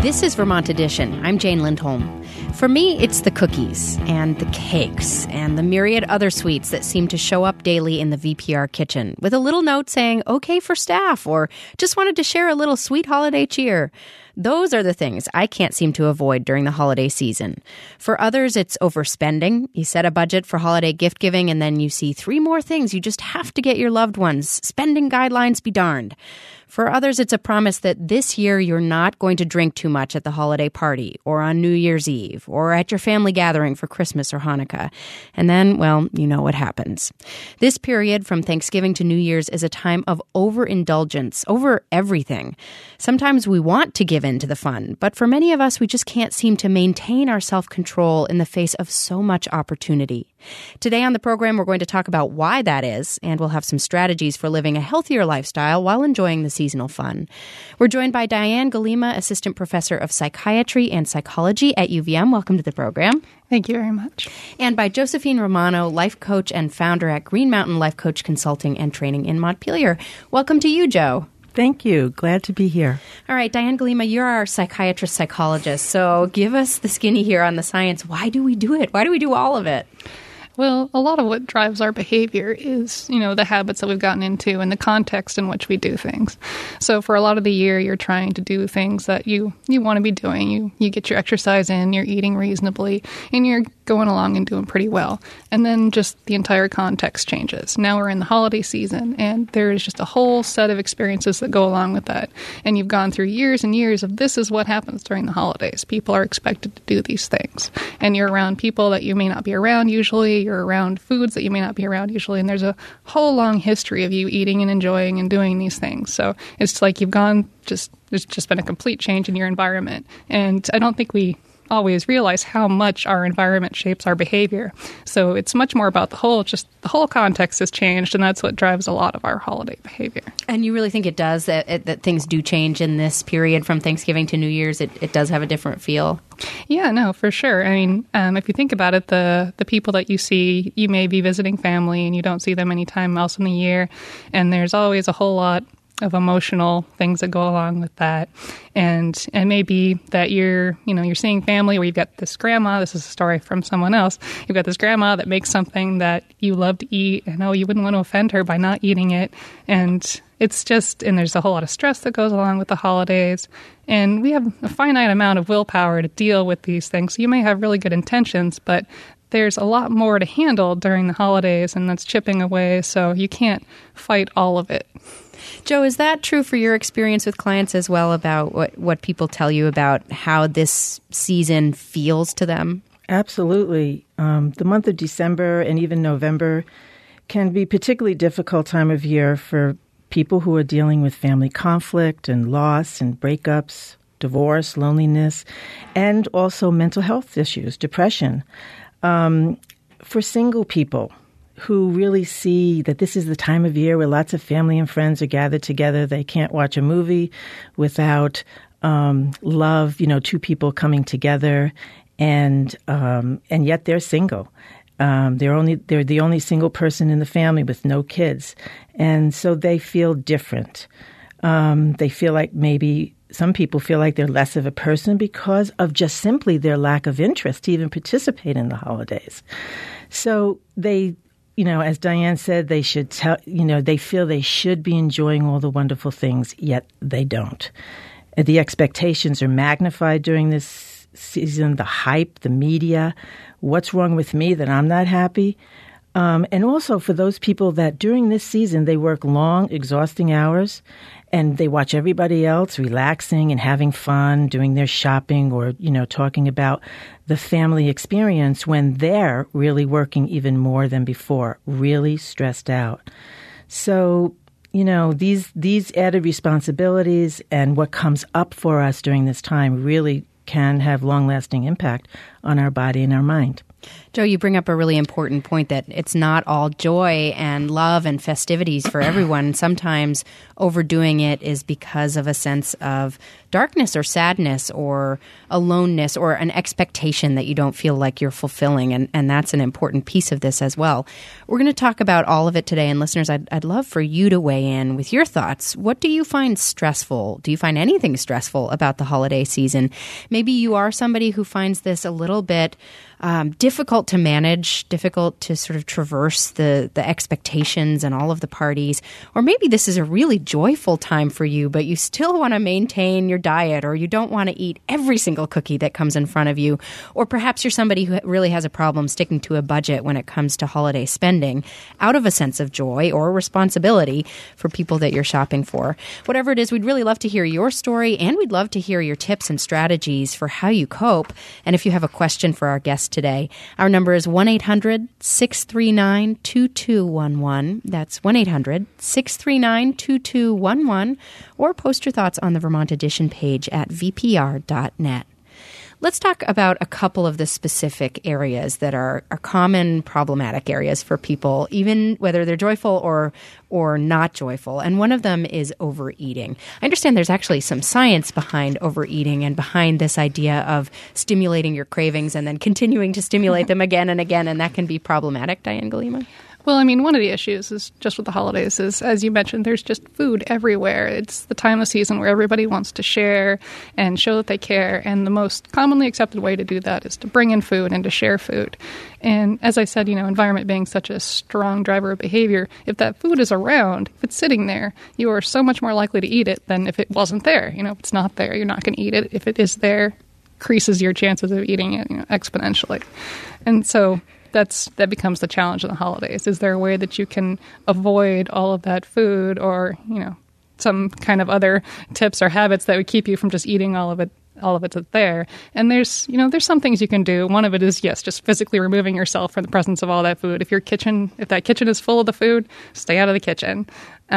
This is Vermont Edition. I'm Jane Lindholm. For me, it's the cookies and the cakes and the myriad other sweets that seem to show up daily in the VPR kitchen with a little note saying, okay for staff, or just wanted to share a little sweet holiday cheer. Those are the things I can't seem to avoid during the holiday season. For others, it's overspending. You set a budget for holiday gift giving, and then you see 3 more things you just have to get your loved ones. Spending guidelines be darned. For others, it's a promise that this year you're not going to drink too much at the holiday party or on New Year's Eve or at your family gathering for Christmas or Hanukkah. And then, well, you know what happens. This period from Thanksgiving to New Year's is a time of overindulgence over everything. Sometimes we want to give in to the fun, but for many of us, we just can't seem to maintain our self-control in the face of so much opportunity. Today on the program, we're going to talk about why that is, and we'll have some strategies for living a healthier lifestyle while enjoying the seasonal fun. We're joined by Diane Galima, Assistant Professor of Psychiatry and Psychology at UVM. Welcome to the program. Thank you very much. And by Josephine Romano, life coach and founder at Green Mountain Life Coach Consulting and Training in Montpelier. Welcome to you, Jo. Thank you. Glad to be here. All right, Diane Galima, you're our psychiatrist psychologist, so give us the skinny here on the science. Why do we do it? Why do we do all of it? Well, a lot of what drives our behavior is, the habits that we've gotten into and the context in which we do things. So for a lot of the year, you're trying to do things that you want to be doing. You get your exercise in, you're eating reasonably, and you're going along and doing pretty well. And then just the entire context changes. Now we're in the holiday season, and there's just a whole set of experiences that go along with that. And you've gone through years and years of this is what happens during the holidays. People are expected to do these things. And you're around people that you may not be around usually. You're around foods that you may not be around usually, and there's a whole long history of you eating and enjoying and doing these things. So it's like there's just been a complete change in your environment. And I don't think we always realize how much our environment shapes our behavior. So it's much more about the whole context has changed, and that's what drives a lot of our holiday behavior. And you really think it does, that things do change in this period from Thanksgiving to New Year's? It does have a different feel? Yeah, no, for sure. I mean, if you think about it, the people that you see, you may be visiting family and you don't see them any time else in the year, and there's always a whole lot of emotional things that go along with that. And maybe that you're seeing family where you've got this grandma, this is a story from someone else, you've got this grandma that makes something that you love to eat, and you wouldn't want to offend her by not eating it. And and there's a whole lot of stress that goes along with the holidays. And we have a finite amount of willpower to deal with these things. So you may have really good intentions, but there's a lot more to handle during the holidays, and that's chipping away. So you can't fight all of it. Jo, is that true for your experience with clients as well, about what people tell you about how this season feels to them? Absolutely. The month of December and even November can be a particularly difficult time of year for people who are dealing with family conflict and loss and breakups, divorce, loneliness, and also mental health issues, depression. For single people who really see that this is the time of year where lots of family and friends are gathered together. They can't watch a movie without love, 2 people coming together, and yet they're single. They're the only single person in the family with no kids, and so they feel different. They feel like maybe some people feel like they're less of a person because of just simply their lack of interest to even participate in the holidays. So they, as Diane said, they feel they should be enjoying all the wonderful things, yet they don't. The expectations are magnified during this season, the hype, the media. What's wrong with me that I'm not happy? And also for those people that during this season, they work long, exhausting hours, and they watch everybody else relaxing and having fun, doing their shopping or, talking about the family experience when they're really working even more than before, really stressed out. So, these added responsibilities and what comes up for us during this time really can have long-lasting impact on our body and our mind. Joe, you bring up a really important point that it's not all joy and love and festivities for everyone. Sometimes overdoing it is because of a sense of darkness or sadness or aloneness or an expectation that you don't feel like you're fulfilling. And that's an important piece of this as well. We're going to talk about all of it today. And listeners, I'd love for you to weigh in with your thoughts. What do you find stressful? Do you find anything stressful about the holiday season? Maybe you are somebody who finds this a little bit difficult to manage, difficult to sort of traverse the expectations and all of the parties. Or maybe this is a really joyful time for you, but you still want to maintain your diet, or you don't want to eat every single cookie that comes in front of you. Or perhaps you're somebody who really has a problem sticking to a budget when it comes to holiday spending out of a sense of joy or responsibility for people that you're shopping for. Whatever it is, we'd really love to hear your story, and we'd love to hear your tips and strategies for how you cope. And if you have a question for our guest today, our number is 1-800-639-2211. That's 1-800-639-2211. Or post your thoughts on the Vermont Edition page at vpr.net. Let's talk about a couple of the specific areas that are common problematic areas for people, even whether they're joyful or not joyful. And one of them is overeating. I understand there's actually some science behind overeating and behind this idea of stimulating your cravings and then continuing to stimulate them again and again, and that can be problematic. Diane Galima? Well, I mean, one of the issues is just with the holidays is, as you mentioned, there's just food everywhere. It's the time of season where everybody wants to share and show that they care. And the most commonly accepted way to do that is to bring in food and to share food. And as I said, environment being such a strong driver of behavior, if that food is around, if it's sitting there, you are so much more likely to eat it than if it wasn't there. If it's not there, you're not going to eat it. If it is there, increases your chances of eating it exponentially. And so that becomes the challenge of the holidays. Is there a way that you can avoid all of that food, or some kind of other tips or habits that would keep you from just eating all of it that's there? And there's some things you can do. One of it is, yes, just physically removing yourself from the presence of all that food. If that kitchen is full of the food, stay out of the kitchen.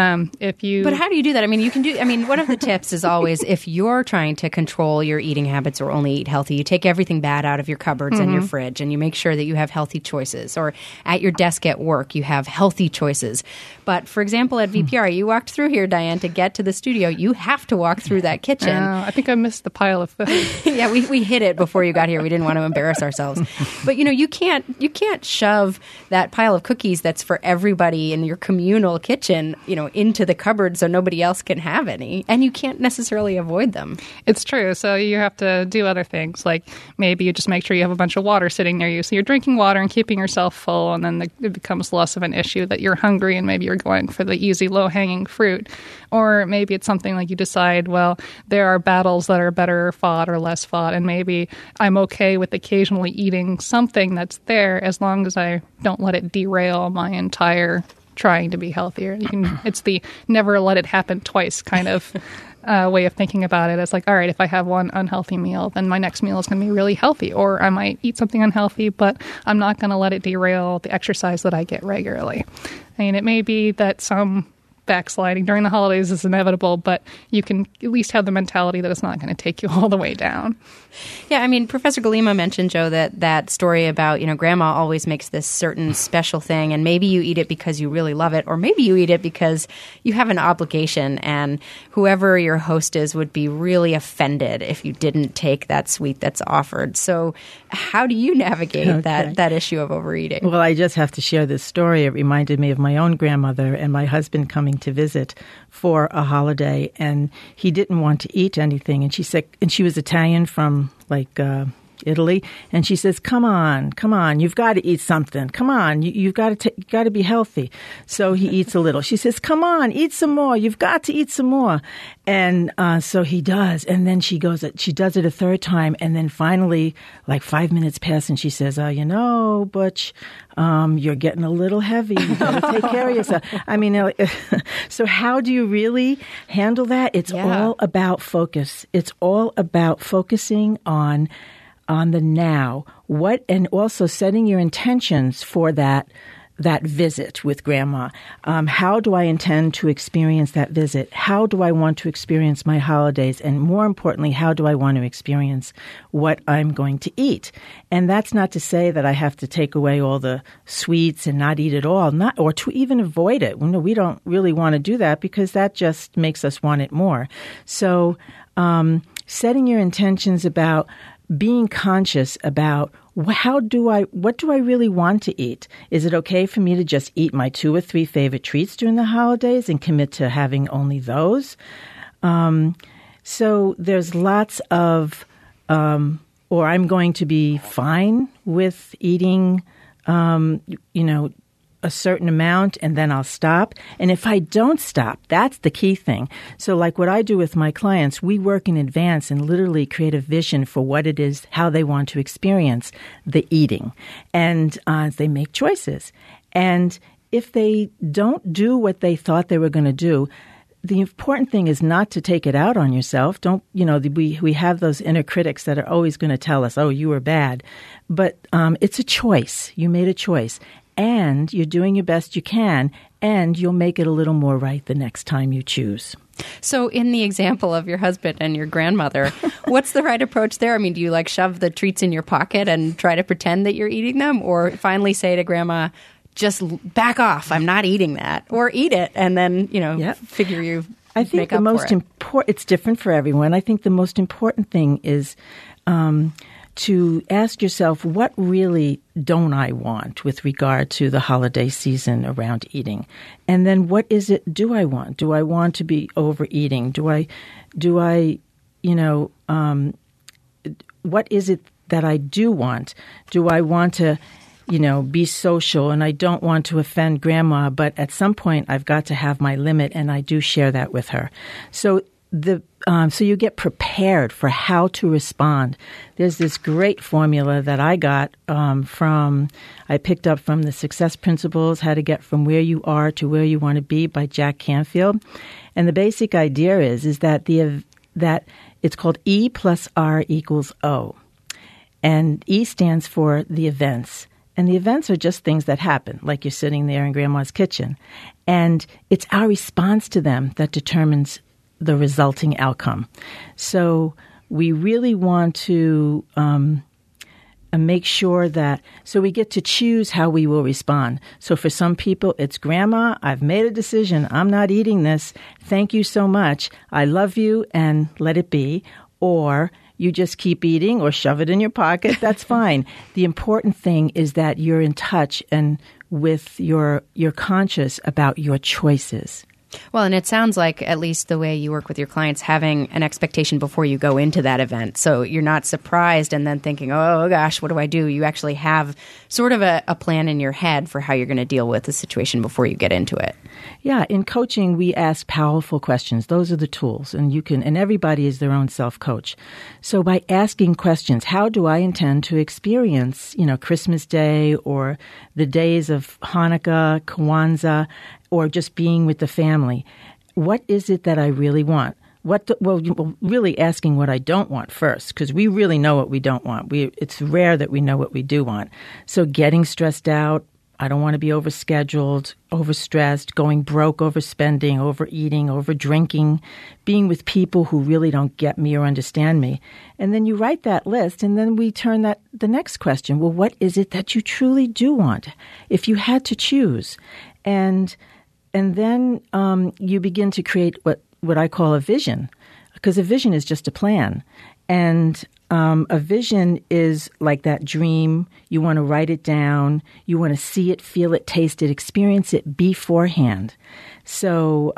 But how do you do that? One of the tips is always, if you're trying to control your eating habits or only eat healthy, you take everything bad out of your cupboards and your fridge, and you make sure that you have healthy choices. Or at your desk at work, you have healthy choices. But for example, at VPR, you walked through here, Diane, to get to the studio. You have to walk through that kitchen. I think I missed the pile of food. Yeah, we hid it before you got here. We didn't want to embarrass ourselves. But you can't shove that pile of cookies that's for everybody in your communal kitchen, into the cupboard so nobody else can have any. And you can't necessarily avoid them. It's true. So you have to do other things, like maybe you just make sure you have a bunch of water sitting near you. So you're drinking water and keeping yourself full, and then it becomes less of an issue that you're hungry and maybe you're going for the easy, low-hanging fruit. Or maybe it's something like you decide, well, there are battles that are better fought or less fought, and maybe I'm okay with occasionally eating something that's there as long as I don't let it derail my entire trying to be healthier. It's the never let it happen twice kind of way of thinking about it. It's like, all right, if I have one unhealthy meal, then my next meal is going to be really healthy. Or I might eat something unhealthy, but I'm not going to let it derail the exercise that I get regularly. It may be that some backsliding during the holidays is inevitable, but you can at least have the mentality that it's not going to take you all the way down. Yeah, Professor Galima mentioned, Joe, that story about, Grandma always makes this certain special thing, and maybe you eat it because you really love it, or maybe you eat it because you have an obligation, and whoever your host is would be really offended if you didn't take that sweet that's offered. So how do you navigate that issue of overeating? Well, I just have to share this story. It reminded me of my own grandmother and my husband coming to visit for a holiday, and he didn't want to eat anything, and she said, and she was Italian from Italy, and she says, come on, you've got to eat something. Come on, you've got to be healthy. So he eats a little. She says, come on, eat some more. You've got to eat some more. And so he does. And then she does it a third time. And then finally, 5 minutes pass, and she says, Butch, you're getting a little heavy. You got to take care of yourself. So how do you really handle that? It's all about focus. It's all about focusing on the now. And also setting your intentions for that that visit with Grandma? How do I intend to experience that visit? How do I want to experience my holidays? And more importantly, how do I want to experience what I'm going to eat? And that's not to say that I have to take away all the sweets and not eat it all, or to even avoid it. We don't really want to do that because that just makes us want it more. So setting your intentions about being conscious about what do I really want to eat? Is it okay for me to just eat my 2 or 3 favorite treats during the holidays and commit to having only those? So there's lots of, or I'm going to be fine with eating, a certain amount, and then I'll stop. And if I don't stop, that's the key thing. So like what I do with my clients, we work in advance and literally create a vision for what it is, how they want to experience the eating. And they make choices. And if they don't do what they thought they were going to do, the important thing is not to take it out on yourself. We have those inner critics that are always going to tell us, oh, you were bad. But it's a choice. You made a choice. And you're doing your best you can, and you'll make it a little more right the next time you choose. So in the example of your husband and your grandmother, what's the right approach there? I mean, do you shove the treats in your pocket and try to pretend that you're eating them, or finally say to Grandma, just back off, I'm not eating that, or eat it, and then, figure you I think the most important, it's different for everyone. I think the most important thing is to ask yourself, what really don't I want with regard to the holiday season around eating? And then what is it do I want? Do I want to be overeating? What is it that I do want? Do I want to, be social and I don't want to offend Grandma, but at some point I've got to have my limit, and I do share that with her. So so you get prepared for how to respond. There's this great formula that I got I picked up from the Success Principles, How to Get From Where You Are to Where You Want to Be by Jack Canfield. And the basic idea is that that it's called E plus R equals O. And E stands for the events. And the events are just things that happen, like you're sitting there in Grandma's kitchen. And it's our response to them that determines the resulting outcome. So we really want to make sure that, so we get to choose how we will respond. So for some people, it's Grandma, I've made a decision. I'm not eating this. Thank you so much. I love you, and let it be. Or you just keep eating or shove it in your pocket. That's fine. The important thing is that you're in touch and with you're conscious about your choices. Well, and it sounds like, at least the way you work with your clients, having an expectation before you go into that event. So you're not surprised and then thinking, oh, gosh, what do I do? You actually have sort of a plan in your head for how you're going to deal with the situation before you get into it. Yeah. In coaching, we ask powerful questions. Those are the tools. And everybody is their own self-coach. So by asking questions, how do I intend to experience, Christmas Day or the days of Hanukkah, Kwanzaa, or just being with the family? What is it that I really want? Really asking what I don't want first, because we really know what we don't want. It's rare that we know what we do want. So getting stressed out, I don't want to be overscheduled, overstressed, going broke, overspending, overeating, overdrinking, being with people who really don't get me or understand me. And then you write that list, and then we turn the next question. Well, what is it that you truly do want if you had to choose? And then you begin to create what I call a vision, because a vision is just a plan. And a vision is like that dream. You want to write it down. You want to see it, feel it, taste it, experience it beforehand. So,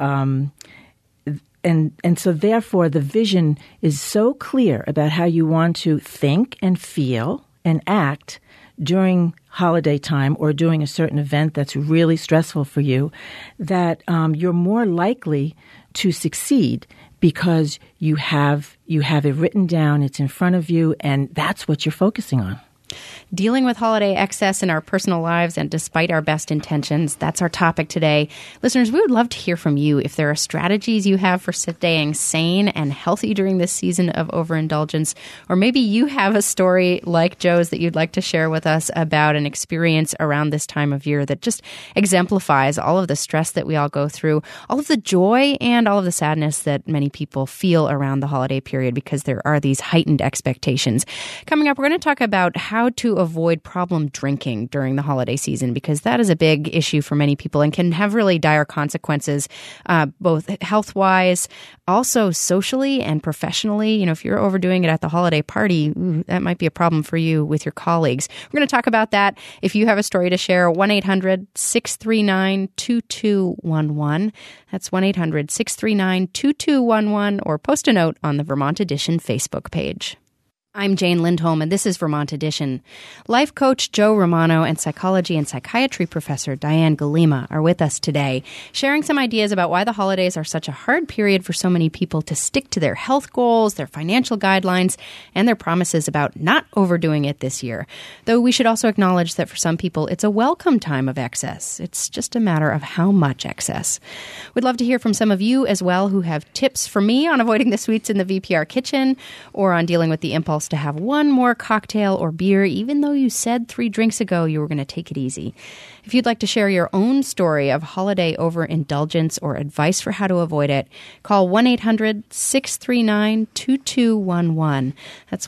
and so therefore the vision is so clear about how you want to think and feel and act during holiday time or during a certain event that's really stressful for you, that you're more likely to succeed because you have it written down, it's in front of you, and that's what you're focusing on. Dealing with holiday excess in our personal lives and despite our best intentions, that's our topic today. Listeners, we would love to hear from you if there are strategies you have for staying sane and healthy during this season of overindulgence, or maybe you have a story like Joe's that you'd like to share with us about an experience around this time of year that just exemplifies all of the stress that we all go through, all of the joy and all of the sadness that many people feel around the holiday period because there are these heightened expectations. Coming up, we're going to talk about how to avoid problem drinking during the holiday season, because that is a big issue for many people and can have really dire consequences, both health-wise, also socially and professionally. You know, if you're overdoing it at the holiday party, that might be a problem for you with your colleagues. We're going to talk about that. If you have a story to share, 1-800-639-2211. That's 1-800-639-2211, or post a note on the Vermont Edition Facebook page. I'm Jane Lindholm, and this is Vermont Edition. Life coach Joe Romano and psychology and psychiatry professor Diane Galima are with us today, sharing some ideas about why the holidays are such a hard period for so many people to stick to their health goals, their financial guidelines, and their promises about not overdoing it this year. Though we should also acknowledge that for some people, it's a welcome time of excess. It's just a matter of how much excess. We'd love to hear from some of you as well who have tips for me on avoiding the sweets in the VPR kitchen or on dealing with the impulse to have one more cocktail or beer, even though you said 3 drinks ago you were going to take it easy. If you'd like to share your own story of holiday overindulgence or advice for how to avoid it, call 1-800-639-2211. That's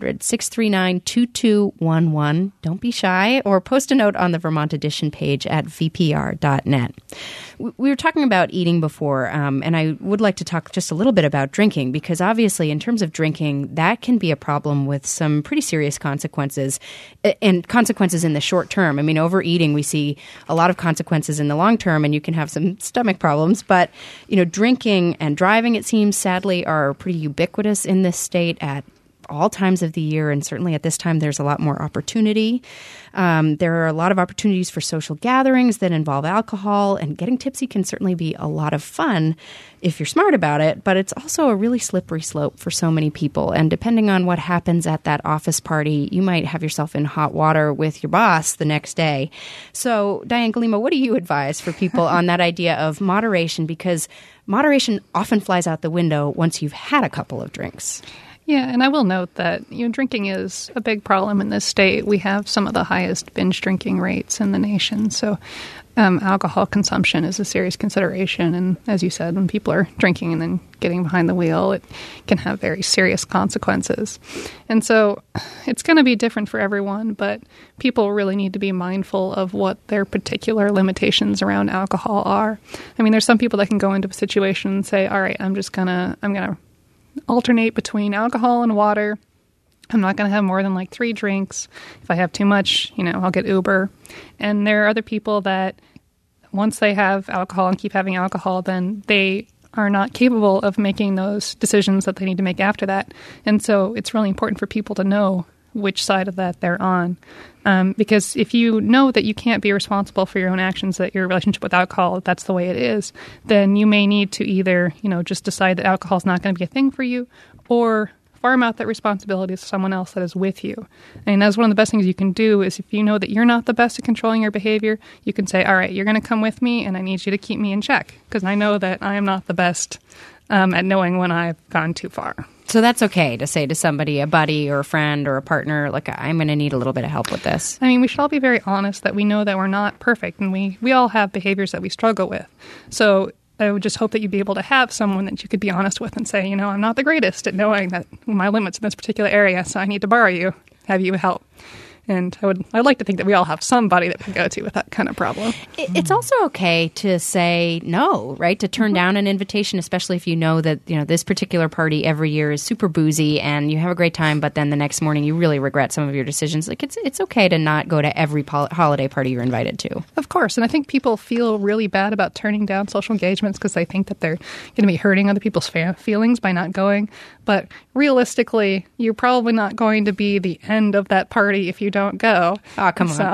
1-800-639-2211. Don't be shy, or post a note on the Vermont Edition page at vpr.net. We were talking about eating before, and I would like to talk just a little bit about drinking, because obviously in terms of drinking, that can be a problem with some pretty serious consequences, and consequences in the short term. I mean, overeating, we see a lot of consequences in the long term, and you can have some stomach problems. But, you know, drinking and driving, it seems, sadly, are pretty ubiquitous in this state at all times of the year, and certainly at this time there's a lot more opportunity. There are a lot of opportunities for social gatherings that involve alcohol, and getting tipsy can certainly be a lot of fun if you're smart about it, but it's also a really slippery slope for so many people. And depending on what happens at that office party, you might have yourself in hot water with your boss the next day. So, Diane Galima, what do you advise for people on that idea of moderation? Because moderation often flies out the window once you've had a couple of drinks. Yeah, and I will note that drinking is a big problem in this state. We have some of the highest binge drinking rates in the nation. So alcohol consumption is a serious consideration. And as you said, when people are drinking and then getting behind the wheel, it can have very serious consequences. And so it's going to be different for everyone, but people really need to be mindful of what their particular limitations around alcohol are. I mean, there's some people that can go into a situation and say, all right, I'm going to alternate between alcohol and water. I'm not going to have more than like 3 drinks. If I have too much, I'll get Uber. And there are other people that once they have alcohol and keep having alcohol, then they are not capable of making those decisions that they need to make after that. And so it's really important for people to know which side of that they're on. Because if you know that you can't be responsible for your own actions, that your relationship with alcohol, that's the way it is, then you may need to either, just decide that alcohol is not going to be a thing for you, or farm out that responsibility to someone else that is with you. And that's one of the best things you can do is if you know that you're not the best at controlling your behavior, you can say, all right, you're going to come with me and I need you to keep me in check, because I know that I am not the best at knowing when I've gone too far. So that's okay to say to somebody, a buddy or a friend or a partner, like, I'm going to need a little bit of help with this. I mean, we should all be very honest that we know that we're not perfect, and we all have behaviors that we struggle with. So I would just hope that you'd be able to have someone that you could be honest with and say, I'm not the greatest at knowing that my limits in this particular area, so I need to borrow you, have you help. And I'd like to think that we all have somebody that we go to with that kind of problem. It's also okay to say no, right? To turn down an invitation, especially if you know that, this particular party every year is super boozy and you have a great time, but then the next morning you really regret some of your decisions. Like, it's okay to not go to every holiday party you're invited to. Of course. And I think people feel really bad about turning down social engagements because they think that they're going to be hurting other people's feelings by not going. But realistically, you're probably not going to be the end of that party if you don't go. Oh, come on.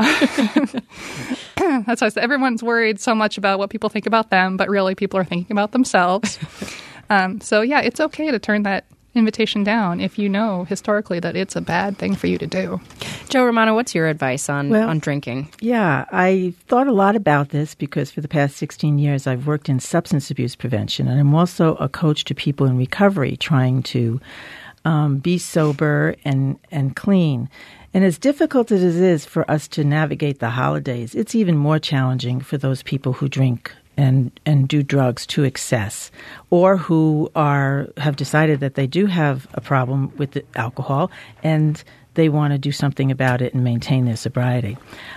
That's why I said everyone's worried so much about what people think about them, but really people are thinking about themselves. So yeah, it's okay to turn that invitation down if you know historically that it's a bad thing for you to do. Joe Romano, what's your advice on drinking? Yeah, I thought a lot about this because for the past 16 years I've worked in substance abuse prevention, and I'm also a coach to people in recovery trying to be sober and clean. And as difficult as it is for us to navigate the holidays, it's even more challenging for those people who drink and do drugs to excess, or who have decided that they do have a problem with the alcohol and they want to do something about it and maintain their sobriety.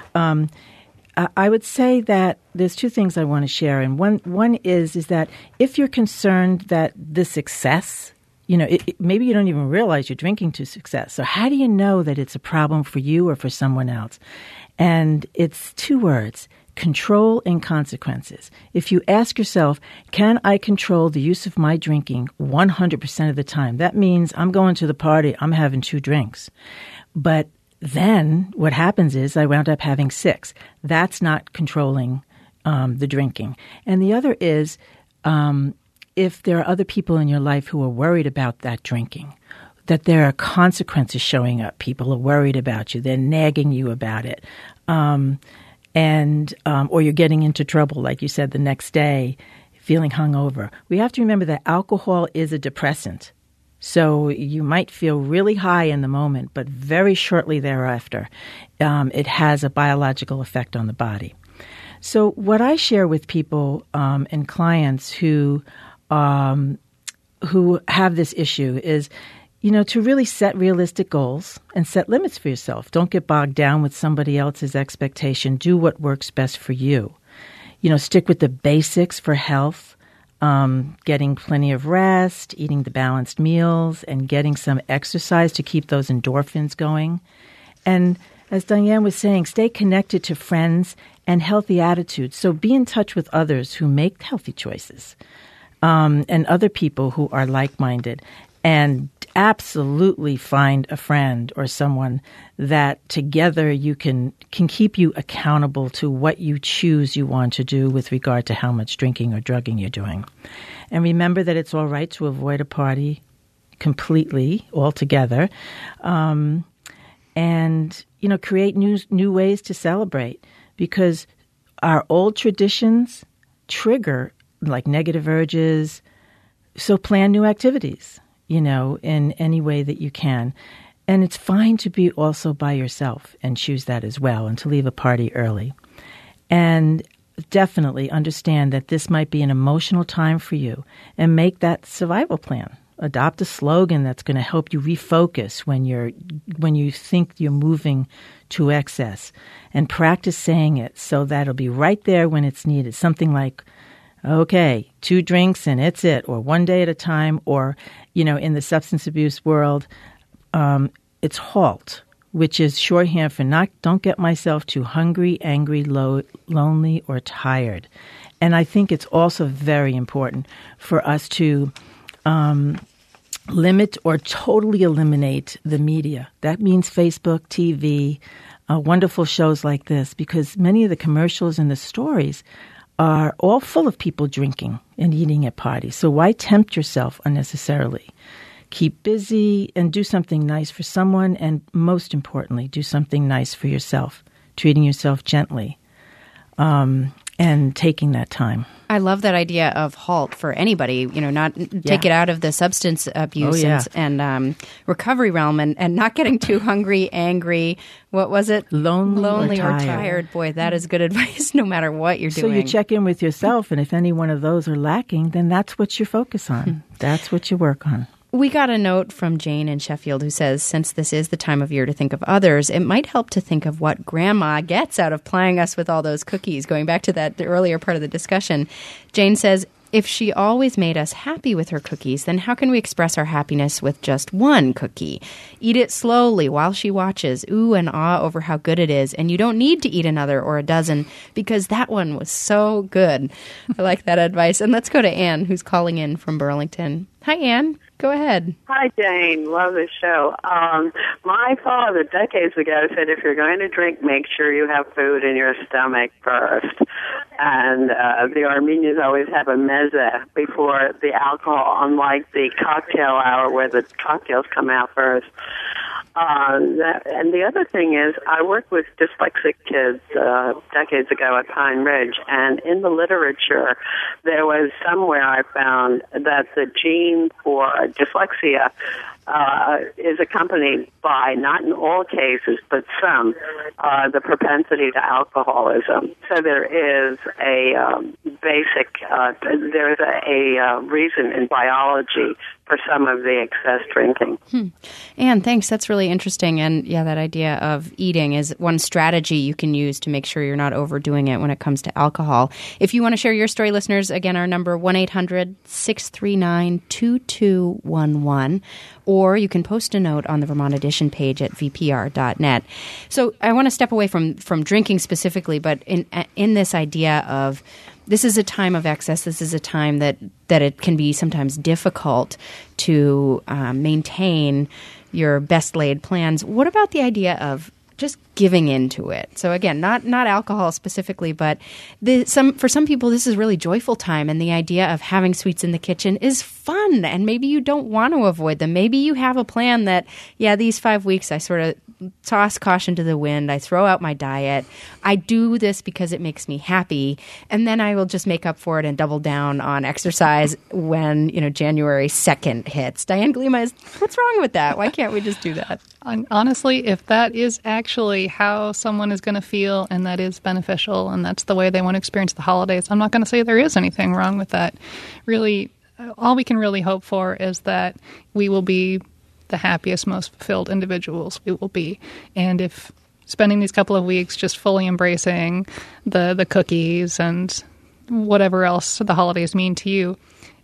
I would say that there's two things I want to share, and one is that if you're concerned that this excess, maybe you don't even realize you're drinking to success. So how do you know that it's a problem for you or for someone else? And it's two words: control and consequences. If you ask yourself, can I control the use of my drinking 100% of the time? That means I'm going to the party, I'm having 2 drinks. But then what happens is I wound up having 6. That's not controlling the drinking. And the other is if there are other people in your life who are worried about that drinking, that there are consequences showing up. People are worried about you. They're nagging you about it. Or you're getting into trouble, like you said, the next day, feeling hungover. We have to remember that alcohol is a depressant. So you might feel really high in the moment, but very shortly thereafter, it has a biological effect on the body. So what I share with people and clients who have this issue is, to really set realistic goals and set limits for yourself. Don't get bogged down with somebody else's expectation. Do what works best for you. Stick with the basics for health, getting plenty of rest, eating the balanced meals, and getting some exercise to keep those endorphins going. And as Diane was saying, stay connected to friends and healthy attitudes. So be in touch with others who make healthy choices, and other people who are like-minded. And absolutely find a friend or someone that together you can keep you accountable to what you choose you want to do with regard to how much drinking or drugging you're doing. And remember that it's all right to avoid a party completely, altogether, and create new ways to celebrate, because our old traditions trigger like negative urges. So plan new activities, in any way that you can. And it's fine to be also by yourself and choose that as well, and to leave a party early. And definitely understand that this might be an emotional time for you, and make that survival plan. Adopt a slogan that's going to help you refocus when you think you're moving to excess, and practice saying it so that it'll be right there when it's needed. Something like, okay, 2 drinks and it's it, or 1 day at a time, or, in the substance abuse world, it's HALT, which is shorthand for don't get myself too hungry, angry, lonely, or tired. And I think it's also very important for us to limit or totally eliminate the media. That means Facebook, TV, wonderful shows like this, because many of the commercials and the stories are all full of people drinking and eating at parties. So why tempt yourself unnecessarily? Keep busy and do something nice for someone, and most importantly, do something nice for yourself, treating yourself gently, and taking that time. I love that idea of HALT for anybody, not take it out of the substance abuse and recovery realm, and not getting too hungry, angry. What was it? Lonely or tired. Boy, that is good advice no matter what you're doing. So you check in with yourself, and if any one of those are lacking, then that's what you focus on. That's what you work on. We got a note from Jane in Sheffield who says, since this is the time of year to think of others, it might help to think of what Grandma gets out of plying us with all those cookies. Going back to the earlier part of the discussion, Jane says, if she always made us happy with her cookies, then how can we express our happiness with just one cookie? Eat it slowly while she watches, ooh and ah over how good it is, and you don't need to eat another or a dozen because that one was so good. I like that advice. And let's go to Anne, who's calling in from Burlington. Hi, Ann. Go ahead. Hi, Jane. Love the show. My father, decades ago, said if you're going to drink, make sure you have food in your stomach first. And the Armenians always have a meze before the alcohol, unlike the cocktail hour where the cocktails come out first. And the other thing is, I worked with dyslexic kids decades ago at Pine Ridge, and in the literature, there was somewhere I found that the gene for dyslexia is accompanied by, not in all cases, but some, the propensity to alcoholism. So there is a there's a reason in biology for some of the excess drinking. Anne, thanks. That's really interesting. And yeah, that idea of eating is one strategy you can use to make sure you're not overdoing it when it comes to alcohol. If you want to share your story, listeners, again, our number 1-800-639-2211, or you can post a note on the Vermont Edition page at vpr.net. So I want to step away from drinking specifically, but in this idea of this is a time of excess. This is a time that it can be sometimes difficult to maintain your best laid plans. What about the idea of just giving into it? So again, not alcohol specifically, but for some people, this is really joyful time, and the idea of having sweets in the kitchen is fun. And maybe you don't want to avoid them. Maybe you have a plan that, these 5 weeks I sort of toss caution to the wind. I throw out my diet. I do this because it makes me happy, and then I will just make up for it and double down on exercise when January 2nd hits. Diane Glima, what's wrong with that? Why can't we just do that? Honestly, if that is actually how someone is going to feel and that is beneficial and that's the way they want to experience the holidays, I'm not going to say there is anything wrong with that. Really, all we can really hope for is that we will be the happiest, most fulfilled individuals we will be. And if spending these couple of weeks just fully embracing the cookies and whatever else the holidays mean to you,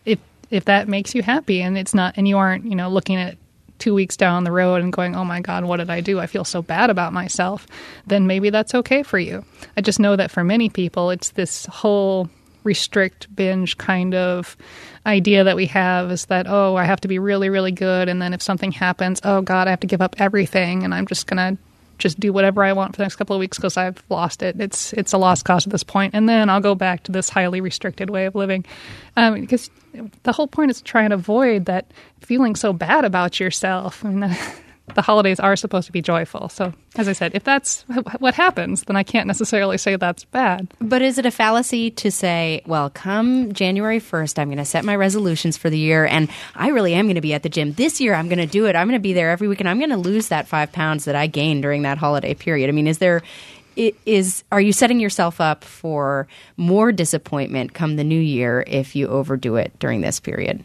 if that makes you happy and it's not, and you aren't, looking at 2 weeks down the road and going, oh my God, what did I do? I feel so bad about myself, then maybe that's okay for you. I just know that for many people, it's this whole restrict binge kind of idea that we have is that, oh, I have to be really, really good. And then if something happens, oh God, I have to give up everything. And I'm just going to just do whatever I want for the next couple of weeks because I've lost it. It's a lost cause at this point. And then I'll go back to this highly restricted way of living. Because the whole point is to try and avoid that feeling so bad about yourself. I mean, the holidays are supposed to be joyful. So, as I said, if that's what happens, then I can't necessarily say that's bad. But is it a fallacy to say, well, come January 1st, I'm going to set my resolutions for the year, and I really am going to be at the gym. This year, I'm going to do it. I'm going to be there every week, and I'm going to lose that 5 pounds that I gained during that holiday period. I mean, are you setting yourself up for more disappointment come the new year if you overdo it during this period?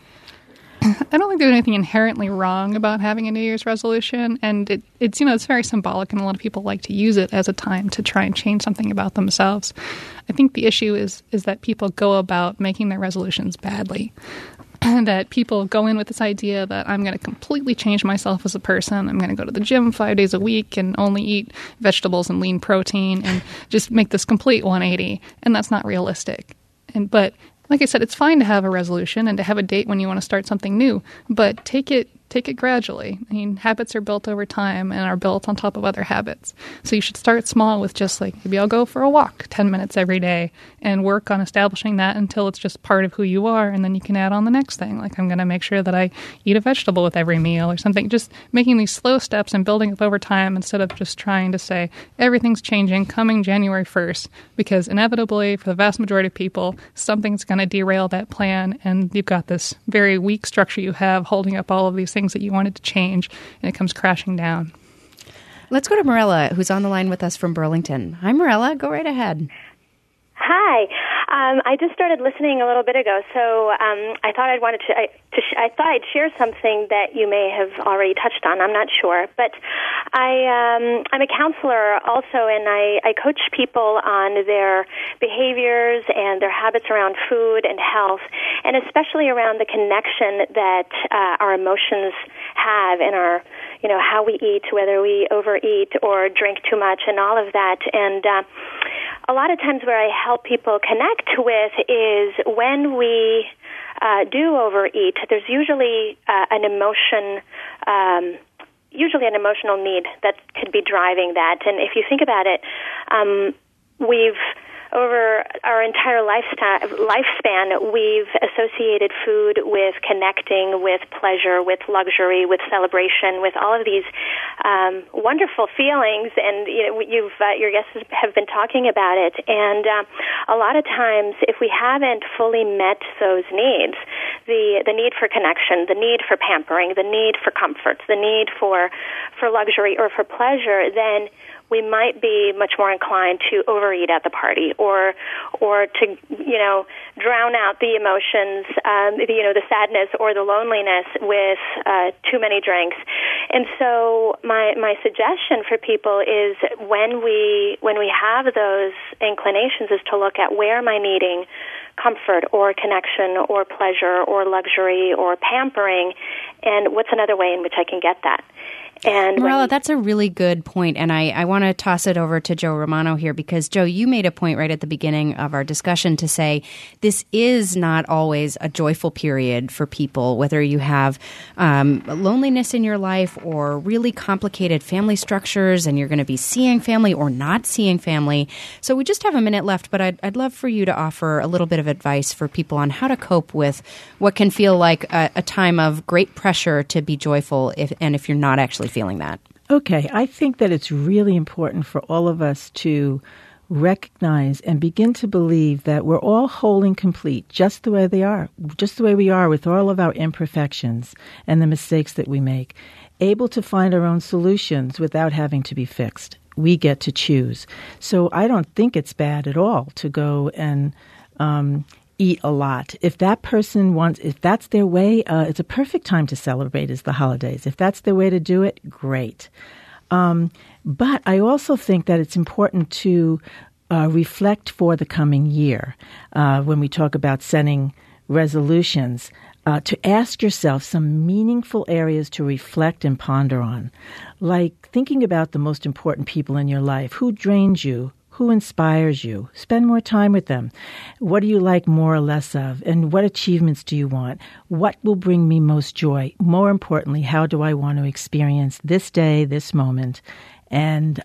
I don't think there's anything inherently wrong about having a New Year's resolution, and it's very symbolic, and a lot of people like to use it as a time to try and change something about themselves. I think the issue is that people go about making their resolutions badly, and that people go in with this idea that I'm going to completely change myself as a person. I'm going to go to the gym 5 days a week and only eat vegetables and lean protein and just make this complete 180, and that's not realistic. But like I said, it's fine to have a resolution and to have a date when you want to start something new, but take it gradually. I mean, habits are built over time and are built on top of other habits. So you should start small with just maybe I'll go for a walk 10 minutes every day and work on establishing that until it's just part of who you are. And then you can add on the next thing. Like I'm going to make sure that I eat a vegetable with every meal or something. Just making these slow steps and building up over time instead of just trying to say everything's changing coming January 1st, because inevitably for the vast majority of people, something's going to derail that plan. And you've got this very weak structure you have holding up all of these things that you wanted to change, and it comes crashing down. Let's go to Morella, who's on the line with us from Burlington. Hi, Morella. Go right ahead. Hi. I just started listening a little bit ago, so I thought I'd share something that you may have already touched on. I'm not sure, but I'm a counselor also, and I coach people on their behaviors and their habits around food and health, and especially around the connection that our emotions have in our, how we eat, whether we overeat or drink too much, and all of that. And a lot of times where I help people connect with is when we do overeat, there's usually an emotional need that could be driving that. And if you think about it, we've over our entire lifespan, we've associated food with connecting, with pleasure, with luxury, with celebration, with all of these wonderful feelings. And your guests have been talking about it. And a lot of times, if we haven't fully met those needs, the need for connection, the need for pampering, the need for comfort, the need for luxury or for pleasure, then we might be much more inclined to overeat at the party, or to drown out the emotions, the sadness or the loneliness with too many drinks. And so my suggestion for people is when we have those inclinations is to look at where am I needing comfort or connection or pleasure or luxury or pampering, and what's another way in which I can get that. And Mirella, that's a really good point, and I want to toss it over to Joe Romano here, because, Joe, you made a point right at the beginning of our discussion to say this is not always a joyful period for people, whether you have loneliness in your life or really complicated family structures and you're going to be seeing family or not seeing family. So we just have a minute left, but I'd love for you to offer a little bit of advice for people on how to cope with what can feel like a time of great pressure to be joyful if you're not actually feeling that. Okay, I think that it's really important for all of us to recognize and begin to believe that we're all whole and complete just the way we are with all of our imperfections and the mistakes that we make, able to find our own solutions without having to be fixed. We get to choose. So I don't think it's bad at all to go and eat a lot. If that person if that's their way, it's a perfect time to celebrate is the holidays. If that's their way to do it, great. But I also think that it's important to reflect for the coming year when we talk about setting resolutions, to ask yourself some meaningful areas to reflect and ponder on, like thinking about the most important people in your life, who drains you, who inspires you. Spend more time with them. What do you like more or less of? And what achievements do you want? What will bring me most joy? More importantly, how do I want to experience this day, this moment? And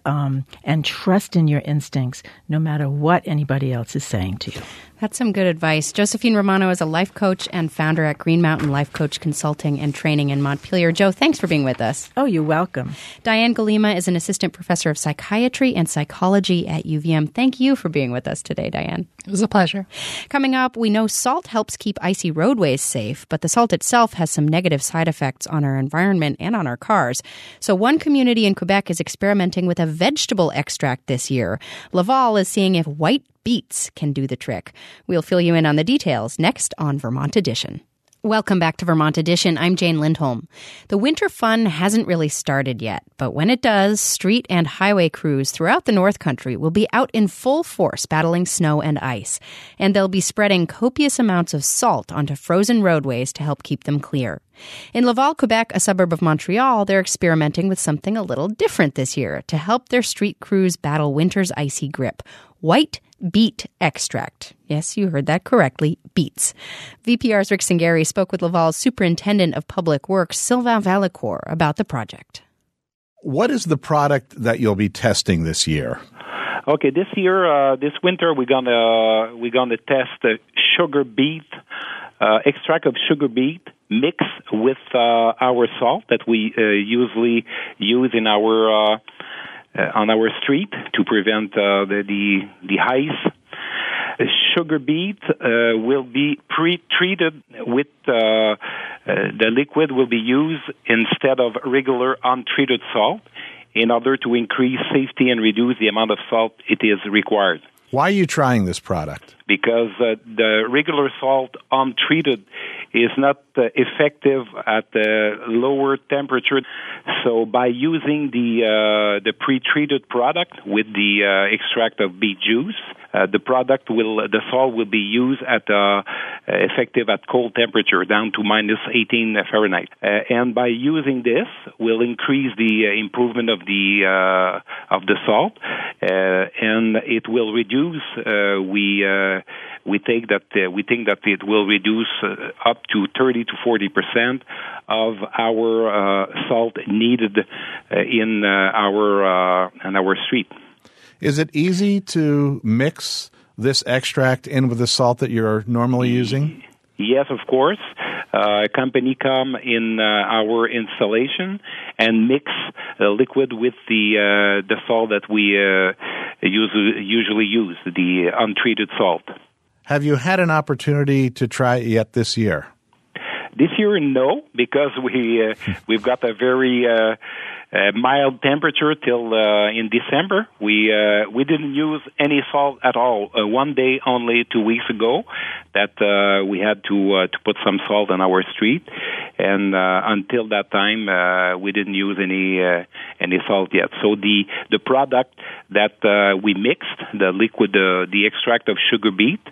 trust in your instincts, no matter what anybody else is saying to you. That's some good advice. Josephine Romano is a life coach and founder at Green Mountain Life Coach Consulting and Training in Montpelier. Joe, thanks for being with us. Oh, you're welcome. Diane Galima is an assistant professor of psychiatry and psychology at UVM. Thank you for being with us today, Diane. It was a pleasure. Coming up, we know salt helps keep icy roadways safe, but the salt itself has some negative side effects on our environment and on our cars. So one community in Quebec is experimenting with a vegetable extract this year. Laval is seeing if white beets can do the trick. We'll fill you in on the details next on Vermont Edition. Welcome back to Vermont Edition. I'm Jane Lindholm. The winter fun hasn't really started yet, but when it does, street and highway crews throughout the North Country will be out in full force battling snow and ice, and they'll be spreading copious amounts of salt onto frozen roadways to help keep them clear. In Laval, Quebec, a suburb of Montreal, they're experimenting with something a little different this year to help their street crews battle winter's icy grip. White beet extract. Yes, you heard that correctly, beets. VPR's Rick Singeri spoke with Laval's Superintendent of Public Works, Sylvain Valicourt, about the project. What is the product that you'll be testing this year? Okay, this year, this winter, we're gonna test sugar beet, extract of sugar beet mixed with our salt that we usually use in our on our street to prevent the ice. Sugar beet will be pre-treated with the liquid will be used instead of regular untreated salt in order to increase safety and reduce the amount of salt it is required. Why are you trying this product? Because the regular salt untreated is not effective at the lower temperature. So by using the pre-treated product with the extract of beet juice, the salt will be used at effective at cold temperature, down to minus 18 Fahrenheit. And by using this, we'll increase the improvement of the salt, and it will reduce. We think that it will reduce up to 30 to 40% of our salt needed in our street. Is it easy to mix this extract in with the salt that you're normally using? Yes, of course. A company come in our installation and mix liquid with the salt that we usually use, the untreated salt. Have you had an opportunity to try it yet this year? This year, no, because we've got a very mild temperature till in December. We didn't use any salt at all. One day only 2 weeks ago that we had to put some salt on our street, and until that time we didn't use any salt yet. So the product that we mixed, the liquid, the extract of sugar beet,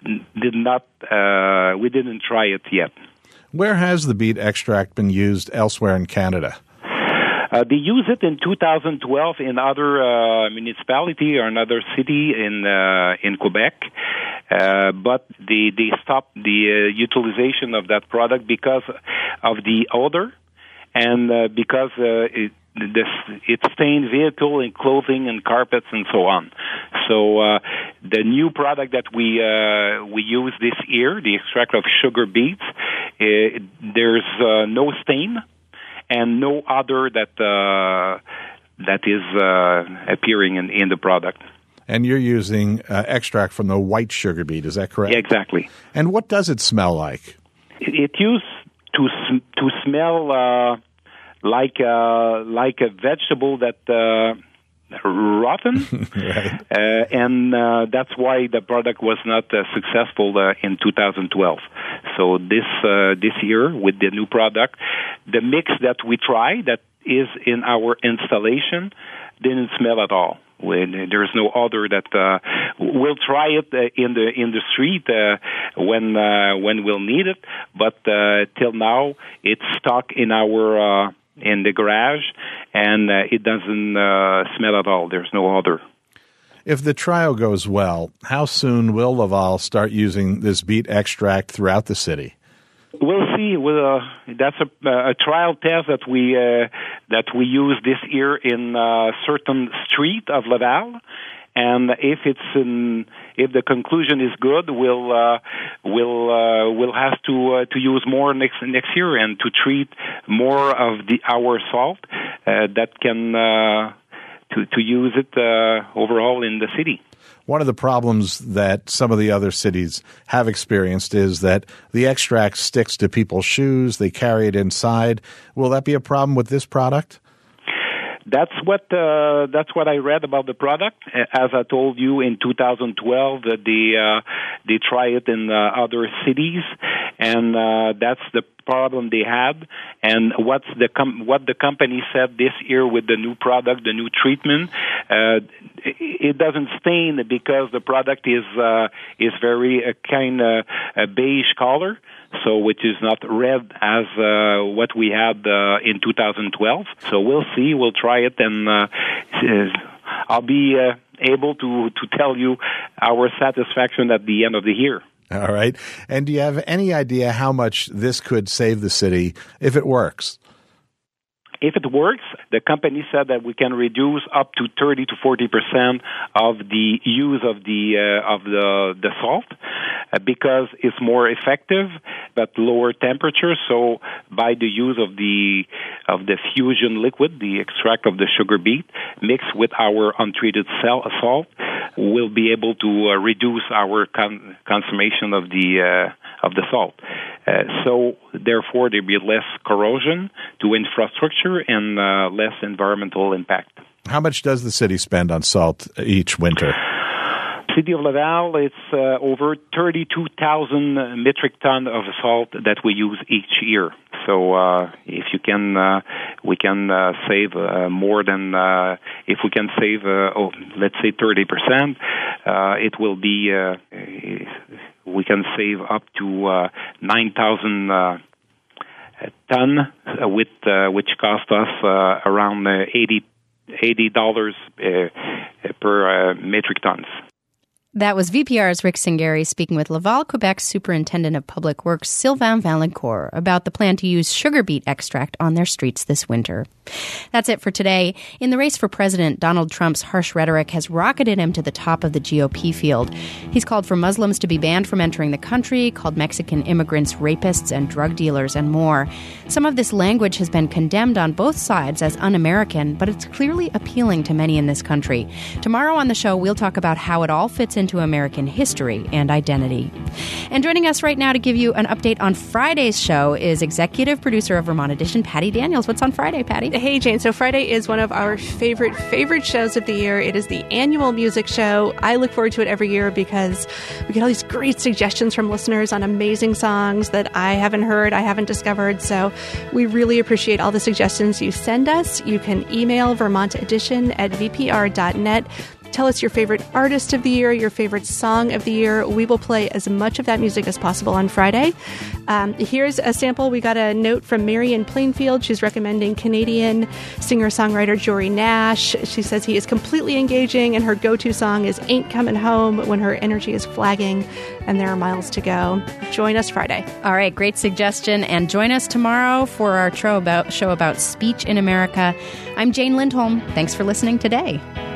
we didn't try it yet. Where has the beet extract been used elsewhere in Canada? They use it in 2012 in other municipality or another city in Quebec, but they stopped the utilization of that product because of the odor and because it stains vehicle and clothing and carpets and so on. So the new product that we use this year, the extract of sugar beets, there's no stain and no odor that is appearing in the product. And you're using extract from the white sugar beet, is that correct? Yeah, exactly. And what does it smell like? It used to smell like a vegetable that rotten, right. And that's why the product was not successful in 2012. So this year with the new product, the mix that we try that is in our installation didn't smell at all. There's no odor that we'll try it in the street when we'll need it, but till now it's stuck in our in the garage, and it doesn't smell at all. There's no odor. If the trial goes well, how soon will Laval start using this beet extract throughout the city? We'll see. That's a trial test that we use this year in a certain street of Laval, and if the conclusion is good, we'll have to use more next year and to treat more of our salt that can to use it overall in the city. One of the problems that some of the other cities have experienced is that the extract sticks to people's shoes. They carry it inside. Will that be a problem with this product? That's what I read about the product. As I told you, in 2012, they try it in other cities, and that's the problem they had. And what the company said this year with the new product, the new treatment, it doesn't stain because the product is very kind of a beige color. So, which is not red as what we had in 2012. So we'll see. We'll try it, and I'll be able to tell you our satisfaction at the end of the year. All right. And do you have any idea how much this could save the city if it works? If it works, the company said that we can reduce up to 30 to 40% of the use of the salt because it's more effective at lower temperature. So by the use of the fusion liquid, the extract of the sugar beet mixed with our untreated salt, we'll be able to reduce our consumption of the salt. So therefore, there'll be less corrosion to infrastructure and less environmental impact. How much does the city spend on salt each winter? City of Laval, it's over 32,000 metric ton of salt that we use each year. So if you can, we can save more than, if we can save, let's say 30%, it will be, we can save up to 9,000 ton, which cost us around $80 per metric tons. That was VPR's Rick Cingari speaking with Laval, Quebec's Superintendent of Public Works, Sylvain Vaillancourt, about the plan to use sugar beet extract on their streets this winter. That's it for today. In the race for president, Donald Trump's harsh rhetoric has rocketed him to the top of the GOP field. He's called for Muslims to be banned from entering the country, called Mexican immigrants rapists and drug dealers, and more. Some of this language has been condemned on both sides as un-American, but it's clearly appealing to many in this country. Tomorrow on the show, we'll talk about how it all fits into American history and identity. And joining us right now to give you an update on Friday's show is executive producer of Vermont Edition, Patty Daniels. What's on Friday, Patty? Hey, Jane. So Friday is one of our favorite shows of the year. It is the annual music show. I look forward to it every year because we get all these great suggestions from listeners on amazing songs that I haven't heard, I haven't discovered. So we really appreciate all the suggestions you send us. You can email Vermont Edition at vpr.net. Tell us your favorite artist of the year, your favorite song of the year. We will play as much of that music as possible on Friday. Here's a sample. We got a note from Marion Plainfield. She's recommending Canadian singer-songwriter Jory Nash. She says he is completely engaging, and her go-to song is Ain't Coming Home when her energy is flagging and there are miles to go. Join us Friday. All right, great suggestion. And join us tomorrow for our show about speech in America. I'm Jane Lindholm. Thanks for listening today.